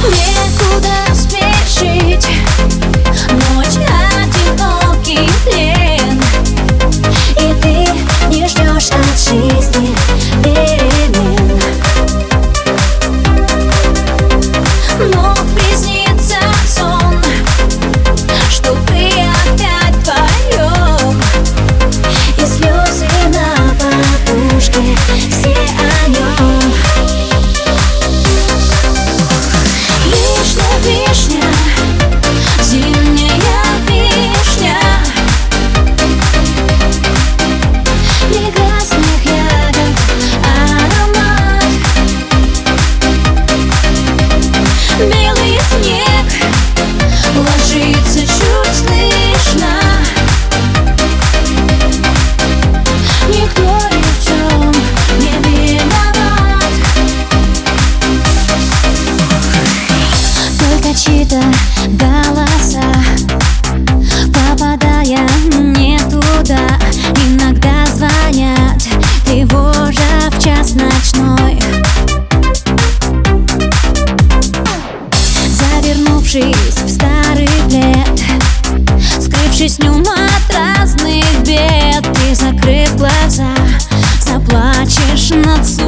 Некуда спешить, ночь одинокий плен, и ты не ждешь от жизни перемен. Но приснится сон, что ты опять вдвоем, и слезы на подушке, все о нем. Вишня, вишня, зимняя вишня, негаснных ягод аромат. Белый снег ложится чуть слышно, никто ни в чем не виноват. Только чьи-то голоса, попадая не туда, иногда звонят, тревожа в час ночной. Завернувшись в старый плед, скрывшись в нем от разных бед, ты, закрыв глаза, заплачешь над